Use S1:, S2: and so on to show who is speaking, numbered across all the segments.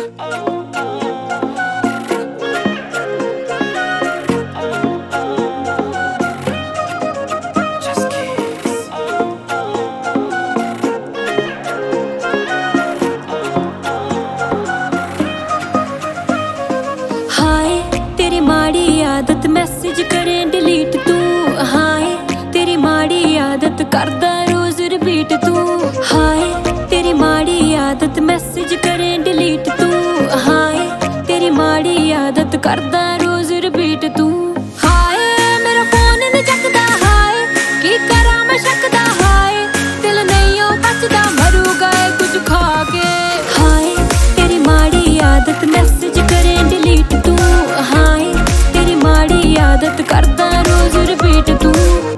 S1: आदत मैसेज करें डिलीट तू, हाय तेरी माड़ी आदत करदा रोज रिपीट तू, हाय तेरी माड़ी आदत मैसेज करें डिलीट तू, हाय तेरी माड़ी आदत करदा रोज रिपीट तू। हाय मेरा फोन नहीं चकदा, हाय की करा मैं शकदा, हाय दिल नहीं ओ बचदा मरूगा कुछ खा के। हाय तेरी माड़ी आदत मैसेज करें डिलीट तू, हाय तेरी माड़ी आदत करदा रोज रिपीट तू।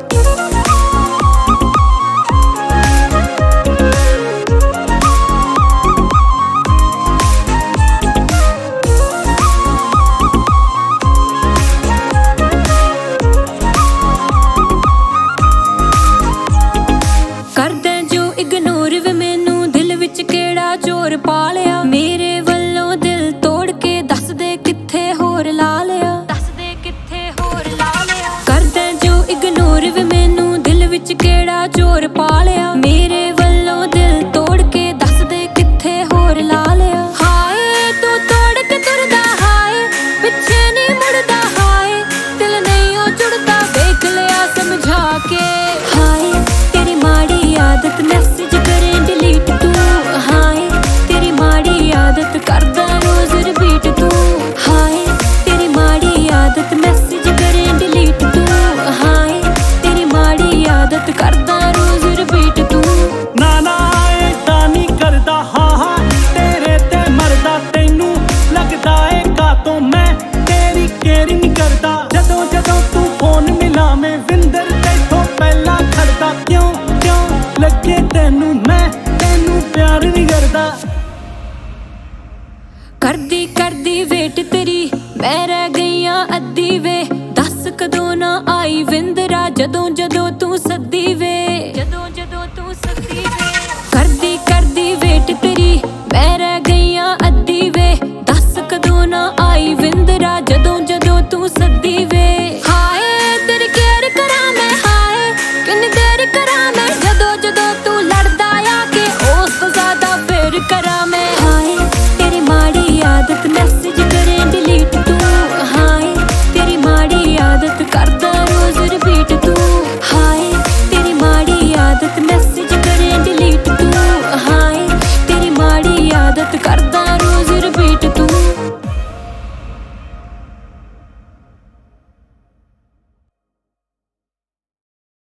S1: करदा जो इग्नोर वे मैनू दिल विच केड़ा चोर पा लिया, मेरे वल्लों दिल तोड़ के दस दे कित्थे होर ला लिया, दस दे कित्थे होर ला लिया। करदा जो इग्नोर वे मैनू दिल विच केड़ा चोर पा लिया, मेरे वल्लों दिल तोड़ के दस दे कित्थे होर ला लिया। हाय तू तोड़ के तुरदा, हाय पिछे नहीं मुड़दा, हाय दिल नहीं ओ जुड़दा देख लिया समझा के। हाय तेरी माड़ी आदत मैसेज करें डिलीट तू, हाय तेरी माड़ी आदत करदा रोज रिपीट तू, हाय तेरी माड़ी आदत मैसेज करें डिलीट तू, हाय तेरी माड़ी आदत करदा रोज रिपीट तू।
S2: ना ना ऐदा नहीं करदा, हाँ हाँ तेरे ते मरदा, तैनू लगदा है कातों मैं तेरी केयर नहीं करदा। जदों जदों तू फोन मिला मैं विंदर तैथों पहला खड़दा, क्यों क्यों लगे तैनू मैं तैनू प्यार नहीं करदा।
S1: करदी करदी वेट तेरी मैं रह गई अद्धी वे, दस कदों ना आई विंदर